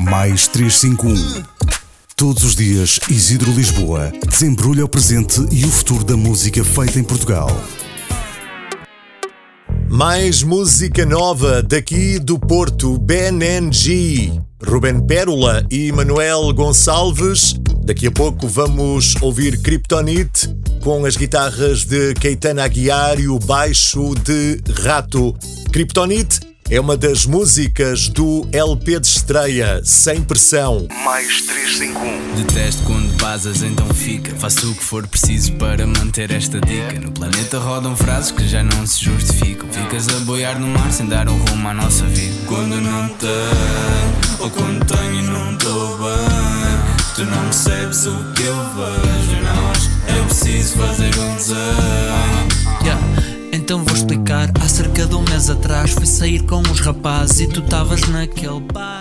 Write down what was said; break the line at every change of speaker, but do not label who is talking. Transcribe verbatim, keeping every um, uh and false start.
Mais trezentos e cinquenta e um. Todos os dias, Isidro Lisboa desembrulha o presente e o futuro da música feita em Portugal.
Mais música nova daqui do Porto, Ben N G, Ruben Pérola e Manuel Gonçalves. Daqui a pouco vamos ouvir Kryptonite com as guitarras de Caetano Aguiar e o baixo de Rato. Kryptonite é uma das músicas do L P de estreia, Sem Pressão.
Mais trezentos e cinquenta e um.
Detesto quando basas, então fica. Faço o que for preciso para manter esta dica. No planeta rodam frases que já não se justificam. Ficas a boiar no mar sem dar um rumo à nossa vida. Quando não tenho, ou quando tenho e não estou bem, tu não percebes o que eu vejo. Não acho é preciso fazer um desenho.
Yeah. Então vou explicar. Há cerca de um mês atrás fui sair com uns rapazes e tu estavas naquele bar.